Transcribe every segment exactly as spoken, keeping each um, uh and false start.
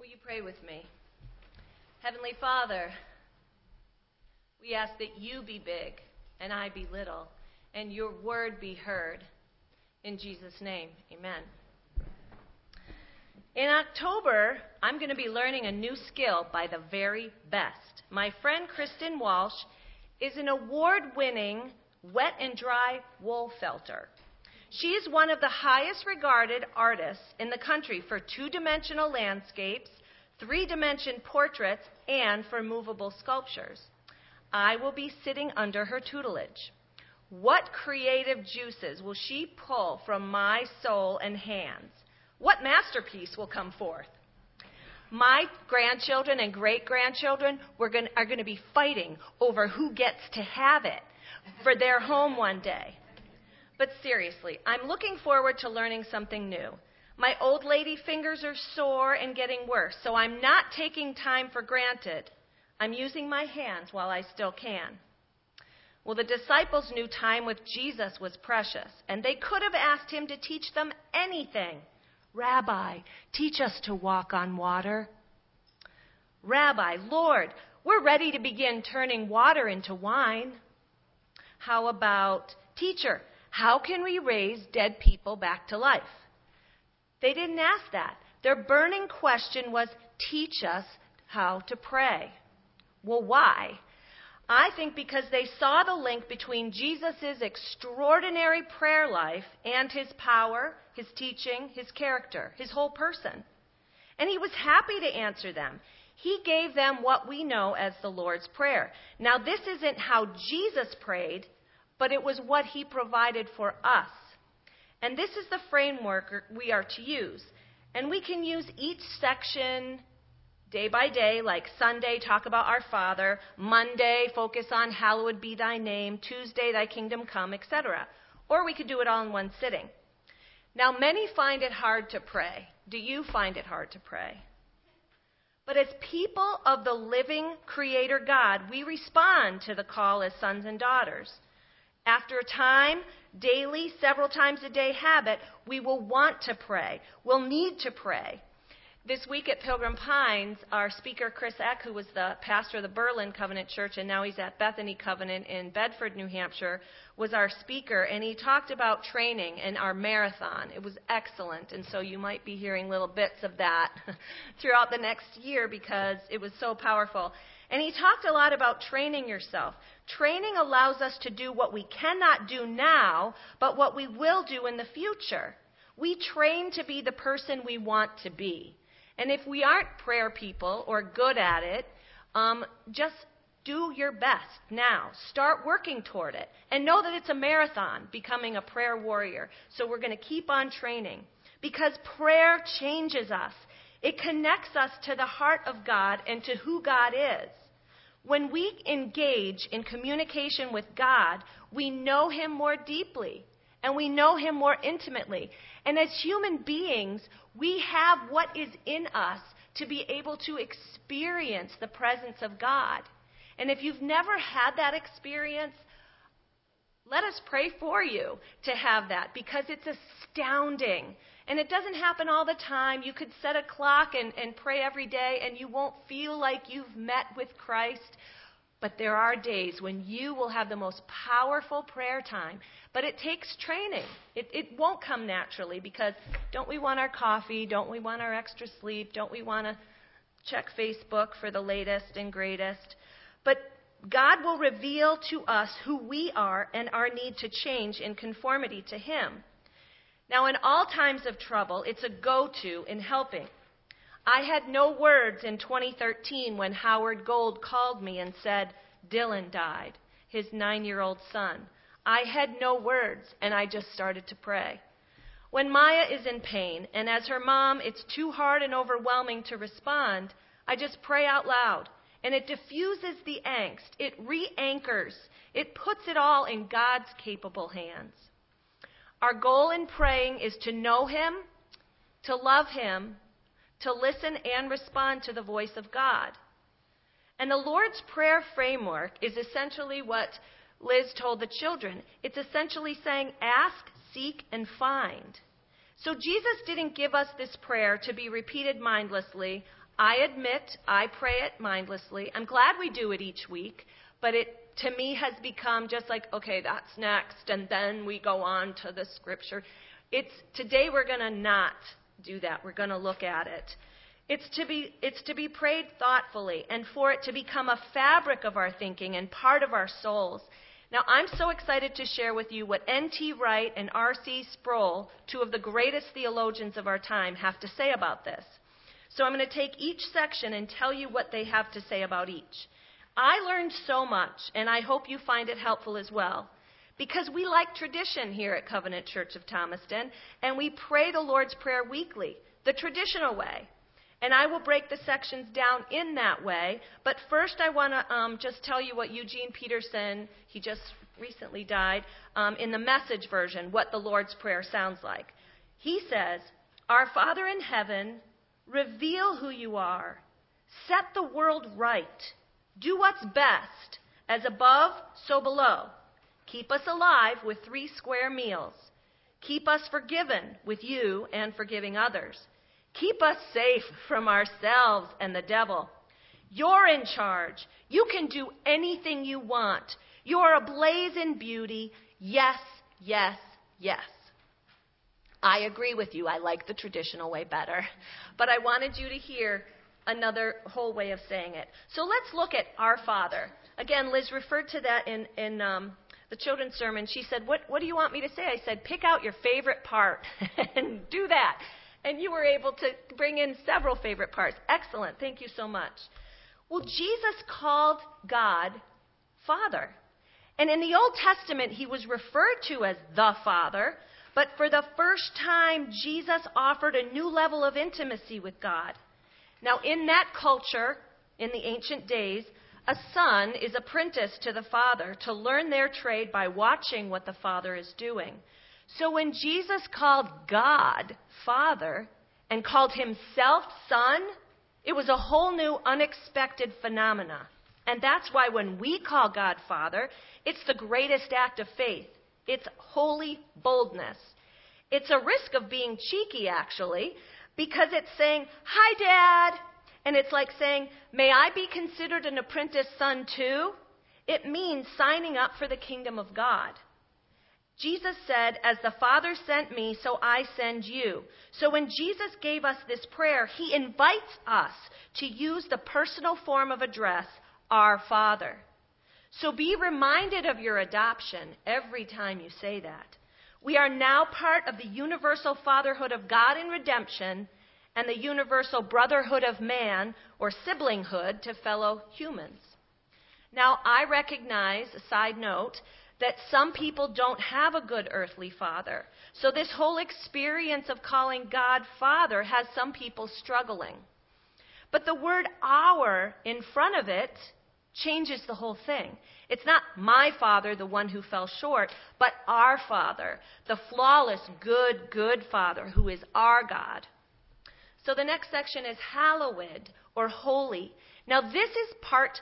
Will you pray with me? Heavenly Father, we ask that you be big and I be little, and your word be heard. In Jesus' name, amen. In October, I'm going to be learning a new skill by the very best. My friend Kristen Walsh is an award-winning wet and dry wool felter. She is one of the highest regarded artists in the country for two-dimensional landscapes, three-dimension portraits, and for movable sculptures. I will be sitting under her tutelage. What creative juices will she pull from my soul and hands? What masterpiece will come forth? My grandchildren and great-grandchildren are going to be fighting over who gets to have it for their home one day. But seriously, I'm looking forward to learning something new. My old lady fingers are sore and getting worse, so I'm not taking time for granted. I'm using my hands while I still can. Well, the disciples knew time with Jesus was precious, and they could have asked him to teach them anything. Rabbi, teach us to walk on water. Rabbi, Lord, we're ready to begin turning water into wine. How about, teacher, how can we raise dead people back to life? They didn't ask that. Their burning question was, teach us how to pray. Well, why? I think because they saw the link between Jesus' extraordinary prayer life and his power, his teaching, his character, his whole person. And he was happy to answer them. He gave them what we know as the Lord's Prayer. Now, this isn't how Jesus prayed, but it was what he provided for us. And this is the framework we are to use. And we can use each section day by day, like Sunday, talk about our Father. Monday, focus on hallowed be thy name. Tuesday, thy kingdom come, et cetera. Or we could do it all in one sitting. Now, many find it hard to pray. Do you find it hard to pray? But as people of the living Creator God, we respond to the call as sons and daughters. After a time, daily, several times a day habit, we will want to pray. We'll need to pray. This week at Pilgrim Pines, our speaker, Chris Eck, who was the pastor of the Berlin Covenant Church, and now he's at Bethany Covenant in Bedford, New Hampshire, was our speaker, and he talked about training and our marathon. It was excellent, and so you might be hearing little bits of that throughout the next year because it was so powerful. And he talked a lot about training yourself. Training allows us to do what we cannot do now, but what we will do in the future. We train to be the person we want to be. And if we aren't prayer people or good at it, um, just do your best now. Start working toward it. And know that it's a marathon, becoming a prayer warrior. So we're going to keep on training. Because prayer changes us. It connects us to the heart of God and to who God is. When we engage in communication with God, we know him more deeply. And we know him more intimately. And as human beings, we have what is in us to be able to experience the presence of God. And if you've never had that experience, let us pray for you to have that, because it's astounding. And it doesn't happen all the time. You could set a clock and, and pray every day, and you won't feel like you've met with Christ. But there are days when you will have the most powerful prayer time. But it takes training. It, it won't come naturally, because don't we want our coffee? Don't we want our extra sleep? Don't we want to check Facebook for the latest and greatest? But God will reveal to us who we are and our need to change in conformity to him. Now, in all times of trouble, it's a go-to in helping. I had no words in twenty thirteen when Howard Gold called me and said Dylan died, his nine-year-old son. I had no words, and I just started to pray. When Maya is in pain, and as her mom, it's too hard and overwhelming to respond, I just pray out loud, and it diffuses the angst. It re-anchors. It puts it all in God's capable hands. Our goal in praying is to know him, to love him, to listen and respond to the voice of God. And the Lord's Prayer framework is essentially what Liz told the children. It's essentially saying, ask, seek, and find. So Jesus didn't give us this prayer to be repeated mindlessly. I admit I pray it mindlessly. I'm glad we do it each week, but it, to me, has become just like, okay, that's next, and then we go on to the scripture. It's today we're going to not do that. We're going to look at it. It's to be it's to be prayed thoughtfully and for it to become a fabric of our thinking and part of our souls. Now, I'm so excited to share with you what N T Wright and R C Sproul, two of the greatest theologians of our time, have to say about this. So I'm going to take each section and tell you what they have to say about each. I learned so much, and I hope you find it helpful as well, because we like tradition here at Covenant Church of Thomaston, and we pray the Lord's Prayer weekly, the traditional way. And I will break the sections down in that way, but first I want to um, just tell you what Eugene Peterson, he just recently died, um, in the Message version, what the Lord's Prayer sounds like. He says, "Our Father in heaven, reveal who you are. Set the world right. Do what's best. As above, so below. Keep us alive with three square meals. Keep us forgiven with you and forgiving others. Keep us safe from ourselves and the devil. You're in charge. You can do anything you want. You're ablaze in beauty. Yes, yes, yes." I agree with you. I like the traditional way better. But I wanted you to hear another whole way of saying it. So let's look at Our Father. Again, Liz referred to that in, in um, the children's sermon. She said, what, what do you want me to say? I said, pick out your favorite part and do that. And you were able to bring in several favorite parts. Excellent. Thank you so much. Well, Jesus called God Father. And in the Old Testament, he was referred to as the Father. But for the first time, Jesus offered a new level of intimacy with God. Now, in that culture, in the ancient days, a son is apprenticed to the father to learn their trade by watching what the father is doing. So when Jesus called God Father and called himself Son, it was a whole new, unexpected phenomena. And that's why when we call God Father, it's the greatest act of faith. It's holy boldness. It's a risk of being cheeky, actually, because it's saying, "Hi, Dad." And it's like saying, "May I be considered an apprentice son too?" It means signing up for the kingdom of God. Jesus said, "As the Father sent me, so I send you." So when Jesus gave us this prayer, he invites us to use the personal form of address, Our Father. So be reminded of your adoption every time you say that. We are now part of the universal fatherhood of God in redemption and the universal brotherhood of man, or siblinghood, to fellow humans. Now, I recognize, a side note, that some people don't have a good earthly father. So this whole experience of calling God Father has some people struggling. But the word "our" in front of it changes the whole thing. It's not my Father, the one who fell short, but our Father, the flawless, good, good Father who is our God. So the next section is hallowed, or holy. Now this is part,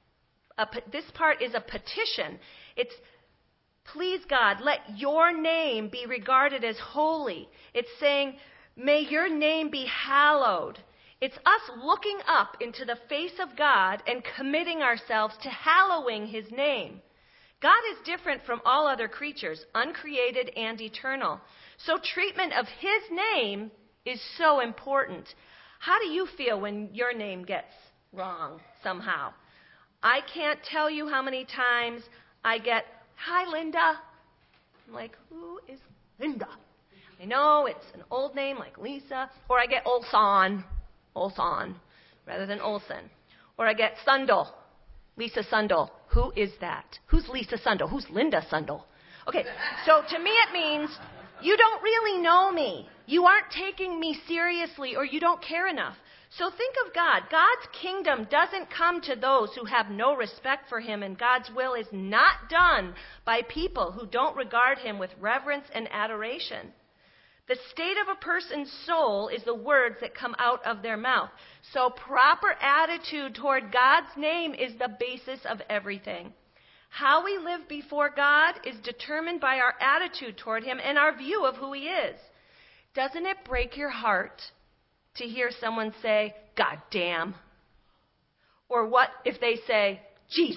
a, this part is a petition. It's, please God, let your name be regarded as holy. It's saying, may your name be hallowed. It's us looking up into the face of God and committing ourselves to hallowing his name. God is different from all other creatures, uncreated and eternal. So treatment of his name is so important. How do you feel when your name gets wrong somehow? I can't tell you how many times I get, "Hi, Linda." I'm like, who is Linda? I know it's an old name like Lisa. Or I get Olson. Olson, rather than Olson. Or I get Sundell, Lisa Sundell. Who is that? Who's Lisa Sundell? Who's Linda Sundell? Okay, so to me it means you don't really know me. You aren't taking me seriously, or you don't care enough. So think of God. God's kingdom doesn't come to those who have no respect for him, and God's will is not done by people who don't regard him with reverence and adoration. The state of a person's soul is the words that come out of their mouth. So proper attitude toward God's name is the basis of everything. How we live before God is determined by our attitude toward him and our view of who he is. Doesn't it break your heart to hear someone say, God damn? Or what if they say, Jesus?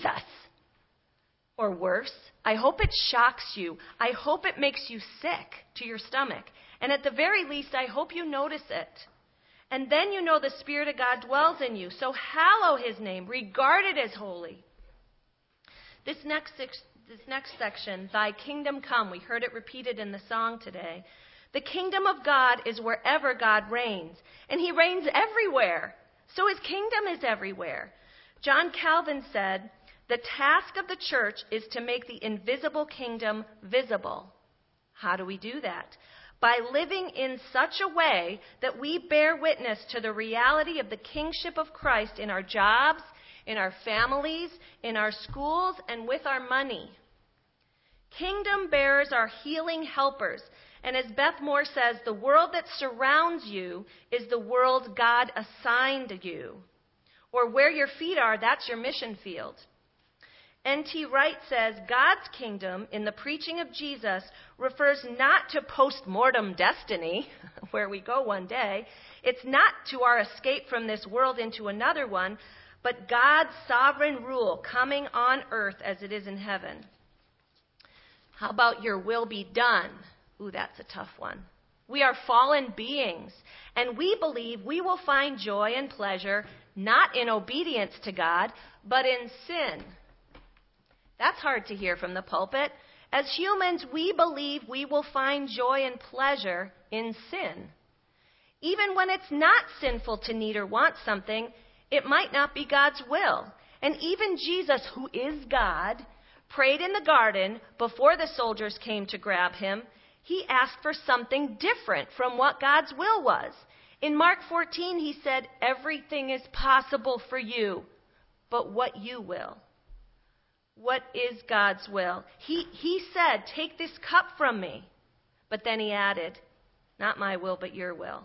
Or worse, I hope it shocks you. I hope it makes you sick to your stomach. And at the very least, I hope you notice it. And then you know the Spirit of God dwells in you. So hallow his name. Regard it as holy. This next, this next section, thy kingdom come, we heard it repeated in the song today. The kingdom of God is wherever God reigns. And he reigns everywhere. So his kingdom is everywhere. John Calvin said, the task of the church is to make the invisible kingdom visible. How do we do that? By living in such a way that we bear witness to the reality of the kingship of Christ in our jobs, in our families, in our schools, and with our money. Kingdom bearers are healing helpers. And as Beth Moore says, the world that surrounds you is the world God assigned you. Or where your feet are, that's your mission field. N T Wright says, God's kingdom in the preaching of Jesus refers not to post-mortem destiny, where we go one day. It's not to our escape from this world into another one, but God's sovereign rule coming on earth as it is in heaven. How about your will be done? Ooh, that's a tough one. We are fallen beings, and we believe we will find joy and pleasure not in obedience to God, but in sin. That's hard to hear from the pulpit. As humans, we believe we will find joy and pleasure in sin. Even when it's not sinful to need or want something, it might not be God's will. And even Jesus, who is God, prayed in the garden before the soldiers came to grab him. He asked for something different from what God's will was. In Mark fourteen, he said, everything is possible for you, but what you will. What is God's will? He, he said, take this cup from me. But then he added, not my will, but your will.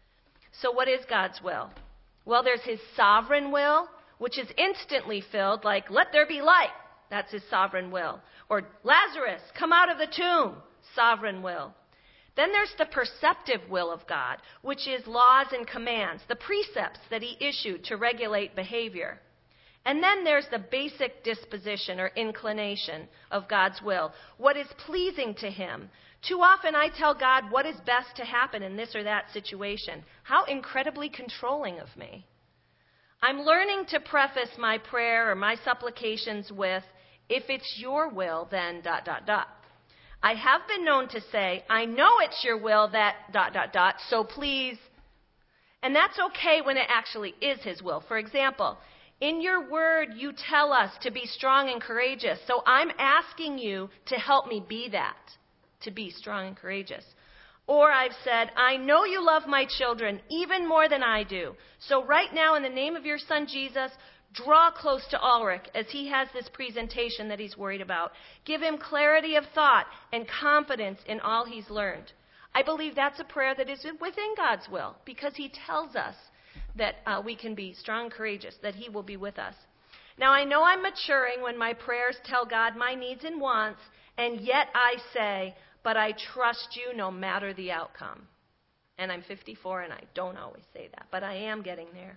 So what is God's will? Well, there's his sovereign will, which is instantly filled, like, let there be light. That's his sovereign will. Or Lazarus, come out of the tomb. Sovereign will. Then there's the perceptive will of God, which is laws and commands, the precepts that he issued to regulate behavior. And then there's the basic disposition or inclination of God's will, what is pleasing to him. Too often I tell God what is best to happen in this or that situation. How incredibly controlling of me. I'm learning to preface my prayer or my supplications with, if it's your will, then dot, dot, dot. I have been known to say, I know it's your will that dot, dot, dot, so please. And that's okay when it actually is his will. For example, in your word, you tell us to be strong and courageous. So I'm asking you to help me be that, to be strong and courageous. Or I've said, I know you love my children even more than I do. So right now, in the name of your son, Jesus, draw close to Ulrich as he has this presentation that he's worried about. Give him clarity of thought and confidence in all he's learned. I believe that's a prayer that is within God's will because he tells us that uh, we can be strong and courageous, that he will be with us. Now, I know I'm maturing when my prayers tell God my needs and wants, and yet I say, but I trust you no matter the outcome. And I'm fifty-four, and I don't always say that, but I am getting there.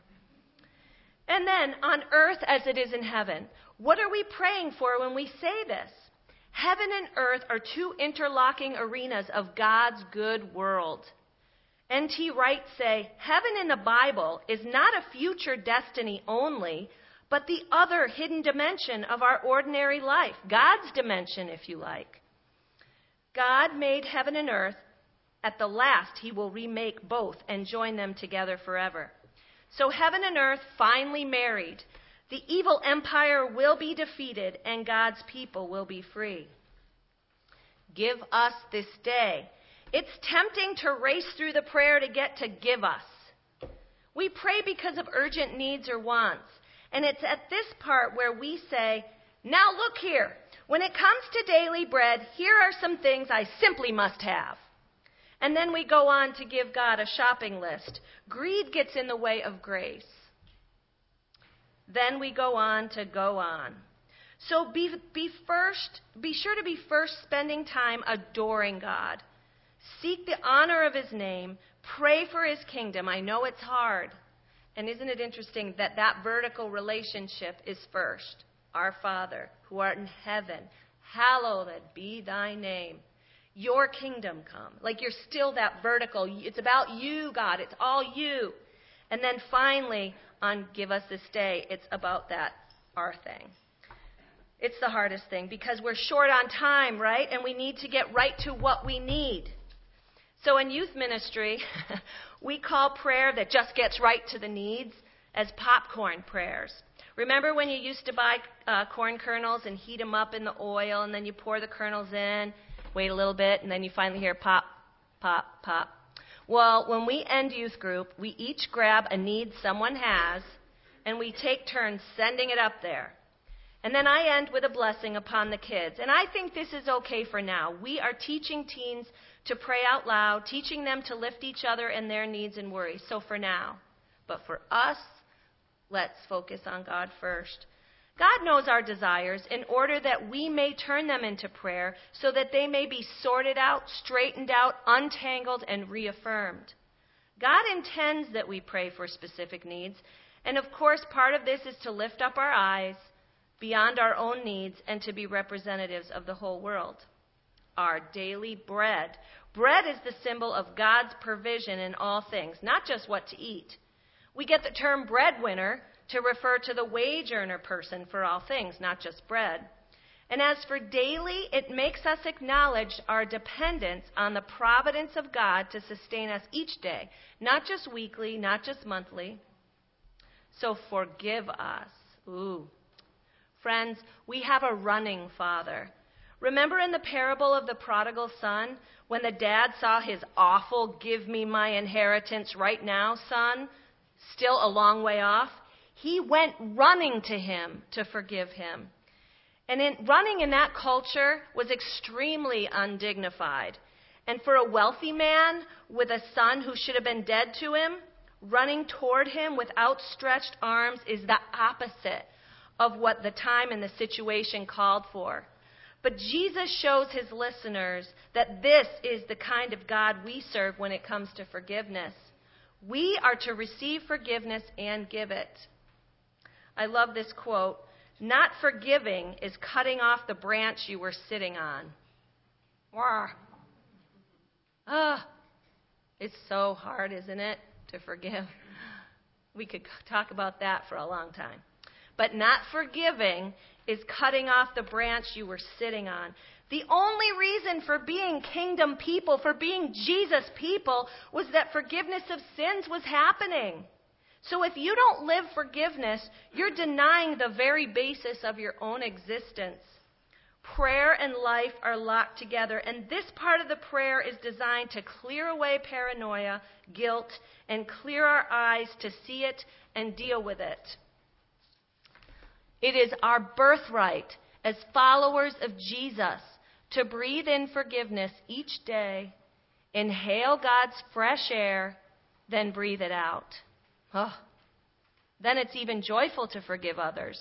And then, on earth as it is in heaven, what are we praying for when we say this? Heaven and earth are two interlocking arenas of God's good world. N T Wright say, heaven in the Bible is not a future destiny only, but the other hidden dimension of our ordinary life, God's dimension, if you like. God made heaven and earth. At the last, he will remake both and join them together forever. So heaven and earth finally married. The evil empire will be defeated, and God's people will be free. Give us this day. It's tempting to race through the prayer to get to give us. We pray because of urgent needs or wants. And it's at this part where we say, now look here. When it comes to daily bread, here are some things I simply must have. And then we go on to give God a shopping list. Greed gets in the way of grace. Then we go on to go on. So be, be first, be sure to be first spending time adoring God. Seek the honor of his name. Pray for his kingdom. I know it's hard. And isn't it interesting that that vertical relationship is first? Our Father, who art in heaven, hallowed be thy name. Your kingdom come. Like you're still that vertical. It's about you, God. It's all you. And then finally, on Give Us This Day, it's about that our thing. It's the hardest thing because we're short on time, right? And we need to get right to what we need. So in youth ministry, we call prayer that just gets right to the needs as popcorn prayers. Remember when you used to buy uh, corn kernels and heat them up in the oil, and then you pour the kernels in, wait a little bit, and then you finally hear pop, pop, pop. Well, when we end youth group, we each grab a need someone has, and we take turns sending it up there. And then I end with a blessing upon the kids. And I think this is okay for now. We are teaching teens to pray out loud, teaching them to lift each other and their needs and worries. So for now. But for us, let's focus on God first. God knows our desires in order that we may turn them into prayer so that they may be sorted out, straightened out, untangled, and reaffirmed. God intends that we pray for specific needs. And of course, part of this is to lift up our eyes beyond our own needs and to be representatives of the whole world. Our daily bread. Bread is the symbol of God's provision in all things, not just what to eat. We get the term breadwinner to refer to the wage earner person for all things, not just bread. And as for daily, it makes us acknowledge our dependence on the providence of God to sustain us each day, not just weekly, not just monthly. So forgive us. Ooh. Friends, we have a running Father. Remember in the parable of the prodigal son, when the dad saw his awful, give me my inheritance right now, son, still a long way off? He went running to him to forgive him. And in, running in that culture was extremely undignified. And for a wealthy man with a son who should have been dead to him, running toward him with outstretched arms is the opposite of what the time and the situation called for. But Jesus shows his listeners that this is the kind of God we serve when it comes to forgiveness. We are to receive forgiveness and give it. I love this quote. Not forgiving is cutting off the branch you were sitting on. Wah. Ah, it's so hard, isn't it, to forgive? We could talk about that for a long time. But not forgiving is cutting off the branch you were sitting on. The only reason for being kingdom people, for being Jesus people, was that forgiveness of sins was happening. So if you don't live forgiveness, you're denying the very basis of your own existence. Prayer and life are locked together, and this part of the prayer is designed to clear away paranoia, guilt, and clear our eyes to see it and deal with it. It is our birthright as followers of Jesus to breathe in forgiveness each day, inhale God's fresh air, then breathe it out. Oh, then it's even joyful to forgive others.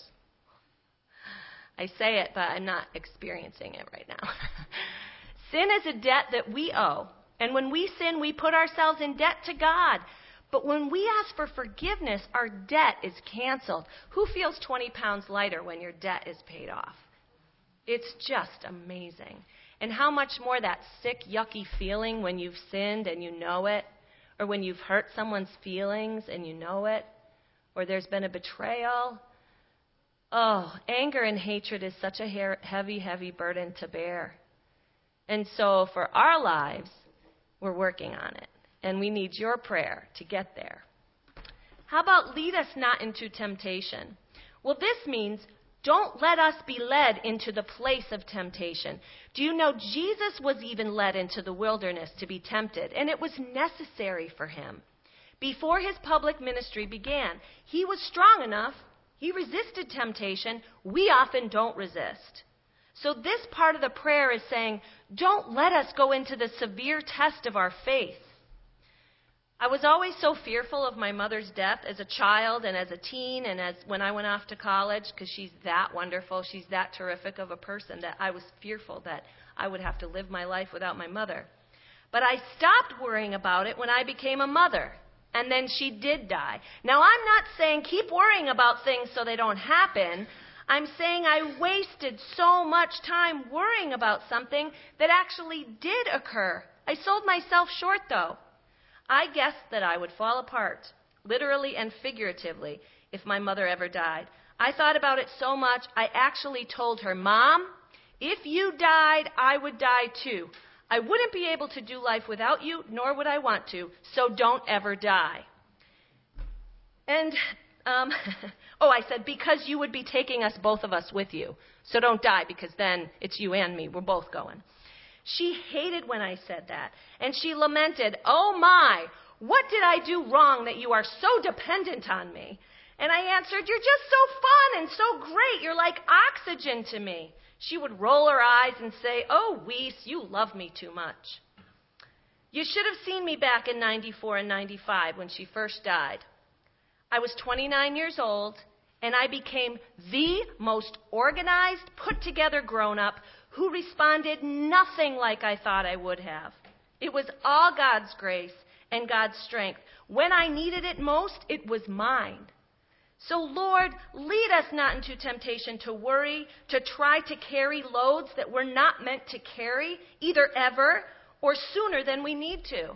I say it, but I'm not experiencing it right now. Sin is a debt that we owe. And when we sin, we put ourselves in debt to God. But when we ask for forgiveness, our debt is canceled. Who feels twenty pounds lighter when your debt is paid off? It's just amazing. And how much more that sick, yucky feeling when you've sinned and you know it, or when you've hurt someone's feelings and you know it, or there's been a betrayal. Oh, anger and hatred is such a heavy, heavy burden to bear. And so for our lives, we're working on it. And we need your prayer to get there. How about lead us not into temptation? Well, this means don't let us be led into the place of temptation. Do you know Jesus was even led into the wilderness to be tempted, and it was necessary for him. Before his public ministry began, he was strong enough. He resisted temptation. We often don't resist. So this part of the prayer is saying, don't let us go into the severe test of our faith. I was always so fearful of my mother's death as a child and as a teen and as when I went off to college, because she's that wonderful, she's that terrific of a person, that I was fearful that I would have to live my life without my mother. But I stopped worrying about it when I became a mother. And then she did die. Now, I'm not saying keep worrying about things so they don't happen. I'm saying I wasted so much time worrying about something that actually did occur. I sold myself short, though. I guessed that I would fall apart, literally and figuratively, if my mother ever died. I thought about it so much, I actually told her, Mom, if you died, I would die too. I wouldn't be able to do life without you, nor would I want to, so don't ever die. And, um, oh, I said, because you would be taking us, both of us, with you. So don't die, because then it's you and me. We're both going. She hated when I said that, and she lamented, oh my, what did I do wrong that you are so dependent on me? And I answered, you're just so fun and so great. You're like oxygen to me. She would roll her eyes and say, oh, Weiss, you love me too much. You should have seen me back in ninety-four and ninety-five when she first died. I was twenty-nine years old, and I became the most organized, put-together grown-up who responded nothing like I thought I would have. It was all God's grace and God's strength. When I needed it most, it was mine. So, Lord, lead us not into temptation to worry, to try to carry loads that we're not meant to carry, either ever or sooner than we need to.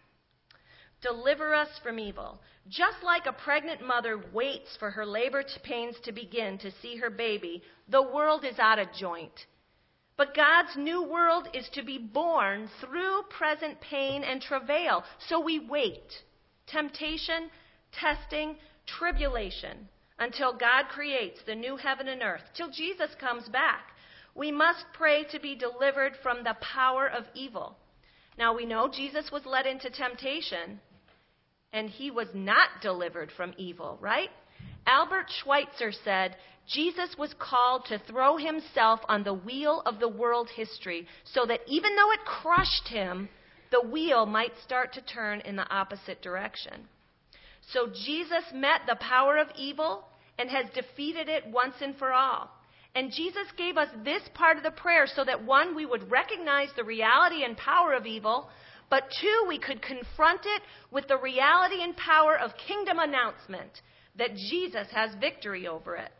Deliver us from evil. Just like a pregnant mother waits for her labor pains to begin to see her baby, the world is out of joint. But God's new world is to be born through present pain and travail. So we wait. Temptation, testing, tribulation, until God creates the new heaven and earth, till Jesus comes back. We must pray to be delivered from the power of evil. Now we know Jesus was led into temptation, and he was not delivered from evil, right? Albert Schweitzer said, Jesus was called to throw himself on the wheel of the world history so that even though it crushed him, the wheel might start to turn in the opposite direction. So Jesus met the power of evil and has defeated it once and for all. And Jesus gave us this part of the prayer so that, one, we would recognize the reality and power of evil, but two, we could confront it with the reality and power of kingdom announcement, that Jesus has victory over it.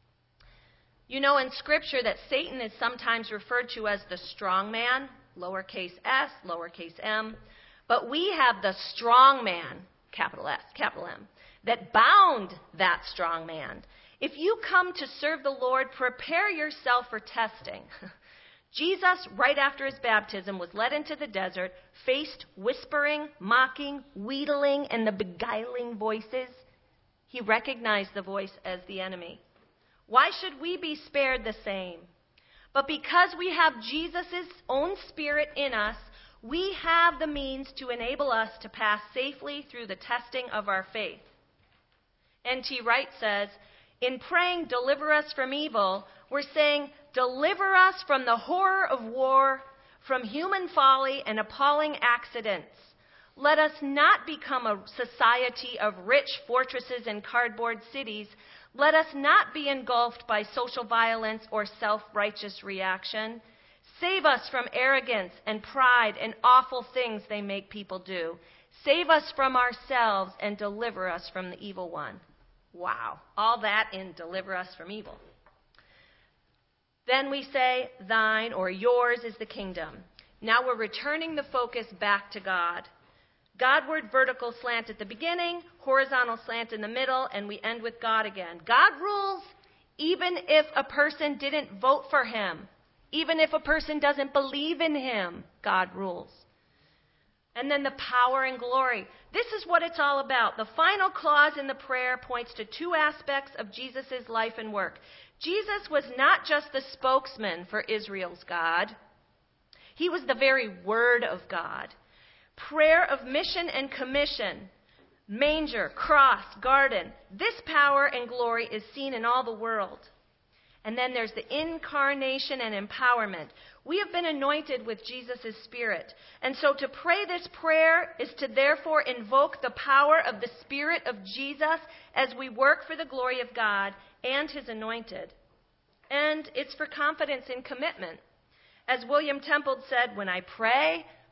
You know in Scripture that Satan is sometimes referred to as the strong man, lowercase s, lowercase m, but we have the strong man, capital S, capital M, that bound that strong man. If you come to serve the Lord, prepare yourself for testing. Jesus, right after his baptism, was led into the desert, faced whispering, mocking, wheedling, and the beguiling voices. He recognized the voice as the enemy. Why should we be spared the same? But because we have Jesus' own Spirit in us, we have the means to enable us to pass safely through the testing of our faith. N T Wright says, in praying, deliver us from evil, we're saying, deliver us from the horror of war, from human folly and appalling accidents. Let us not become a society of rich fortresses and cardboard cities. Let us not be engulfed by social violence or self-righteous reaction. Save us from arrogance and pride and awful things they make people do. Save us from ourselves and deliver us from the evil one. Wow. All that in deliver us from evil. Then we say, thine or yours is the kingdom. Now we're returning the focus back to God. Godward vertical slant at the beginning, horizontal slant in the middle, and we end with God again. God rules even if a person didn't vote for him. Even if a person doesn't believe in him, God rules. And then the power and glory. This is what it's all about. The final clause in the prayer points to two aspects of Jesus' life and work. Jesus was not just the spokesman for Israel's God. He was the very Word of God. Prayer of mission and commission, manger, cross, garden. This power and glory is seen in all the world. And then there's the incarnation and empowerment. We have been anointed with Jesus' Spirit. And so to pray this prayer is to therefore invoke the power of the Spirit of Jesus as we work for the glory of God and his anointed. And it's for confidence and commitment. As William Temple said, when I pray,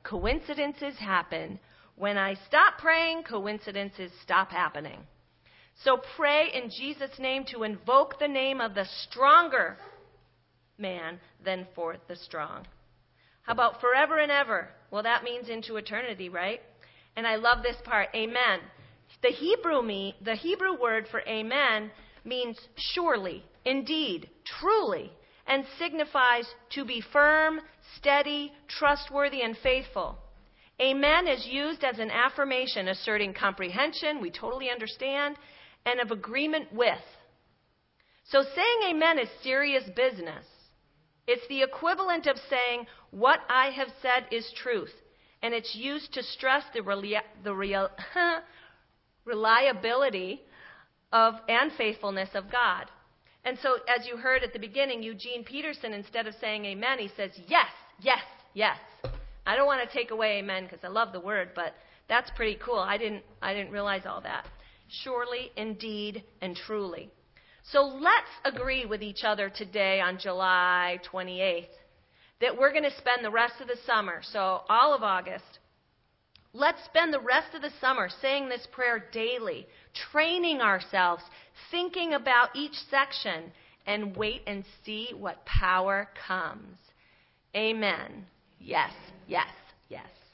coincidences happen. When I stop praying, coincidences stop happening. So pray in Jesus' name to invoke the name of the stronger man than for the strong. How about forever and ever? Well, that means into eternity, right? And I love this part, amen. The Hebrew me, the Hebrew word for amen means surely, indeed, truly, and signifies to be firm, steady, trustworthy, and faithful. Amen is used as an affirmation asserting comprehension, we totally understand, and of agreement with. So saying amen is serious business. It's the equivalent of saying, what I have said is truth. And it's used to stress the, relia- the real reliability of and faithfulness of God. And so, as you heard at the beginning, Eugene Peterson, instead of saying amen, he says, yes, yes, yes. I don't want to take away amen because I love the word, but that's pretty cool. I didn't, I didn't realize all that. Surely, indeed, and truly. So let's agree with each other today on July twenty-eighth that we're going to spend the rest of the summer, so all of August, let's spend the rest of the summer saying this prayer daily, training ourselves, thinking about each section, and wait and see what power comes. Amen. Yes, yes, yes.